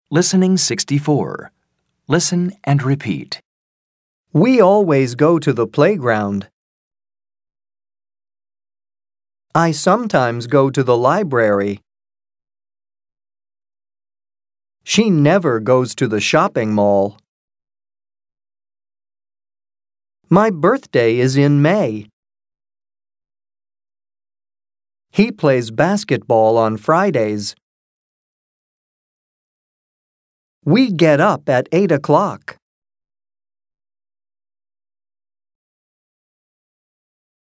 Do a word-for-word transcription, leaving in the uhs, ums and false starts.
Listening sixty-four. Listen and repeat. We always go to the playground. I sometimes go to the library. She never goes to the shopping mall. My birthday is in May. He plays basketball on Fridays. We get up at eight o'clock.